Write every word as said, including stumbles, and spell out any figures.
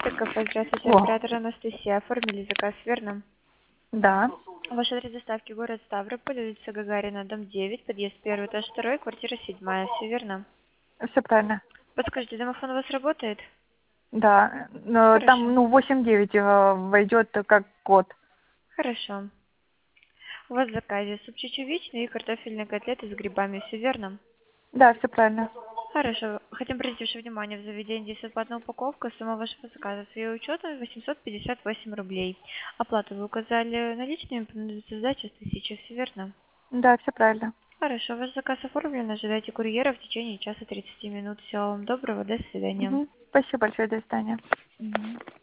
ТКП, здравствуйте, О, оператор Анастасия. Оформили заказ, верно? да, Ваш адрес доставки город Ставрополь, улица Гагарина, дом девять, подъезд первый, этаж второй, квартира седьмая, все верно? все правильно. Подскажите, домофон у вас работает? Да, но там, Хорошо. ну, восемь девять э, войдет как код. Хорошо. У вас в заказе суп чечевичный и картофельные котлеты с грибами, все верно? Да, все правильно. Хорошо. Хотим обратить ваше внимание, в заведении действует платная упаковка, сумма вашего заказа с ее учетом восемьсот пятьдесят восемь рублей. Оплату вы указали наличными, понадобится сдача с тысячи, все верно? Да, все правильно. Хорошо, ваш заказ оформлен, ожидайте курьера в течение часа тридцати минут. Всего вам доброго, до свидания. Мгм. Спасибо большое, до свидания. Мгм.